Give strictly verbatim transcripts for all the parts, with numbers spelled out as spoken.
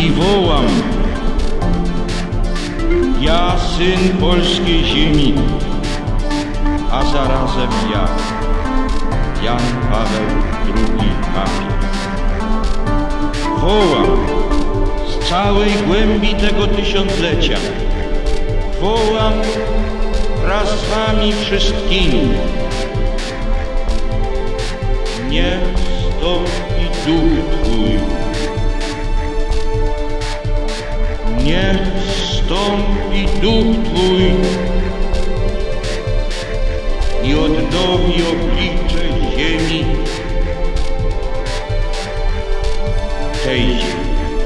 i wołam: ja, syn polskiej ziemi, a zarazem ja, Jan Paweł drugi papież. Wołam z całej głębi tego tysiąclecia, wołam wraz z wami wszystkimi: niech zstąpi duch Twój, niech zstąpi duch Twój i odnowi oblicze ziemi tej.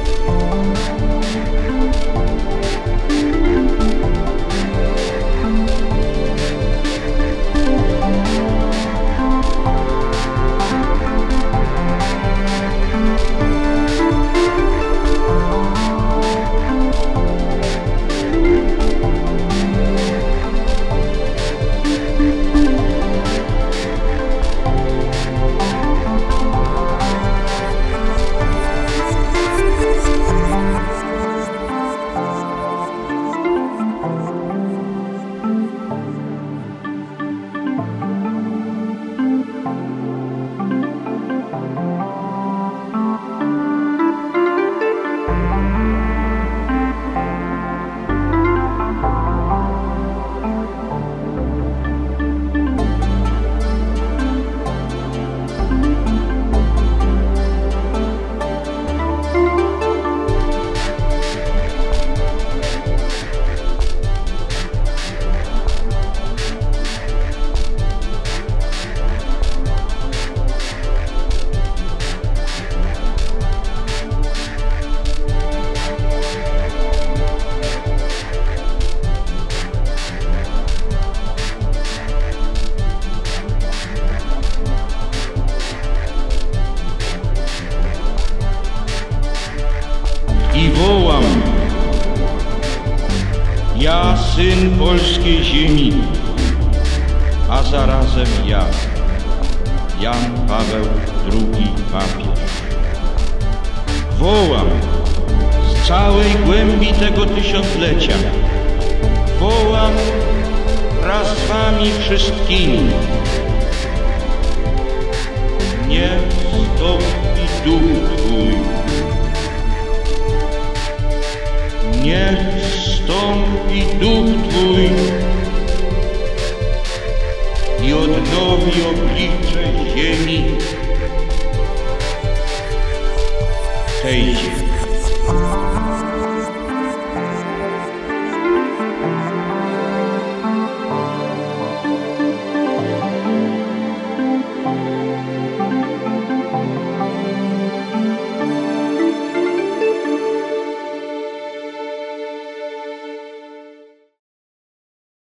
I wołam: ja, syn polskiej ziemi, a zarazem ja, Jan Paweł drugi papież. Wołam z całej głębi tego tysiąclecia, wołam wraz z wami wszystkimi: niech zstąpi duch Twój, niech zstąpi duch Twój i odnowi oblicze ziemi tej.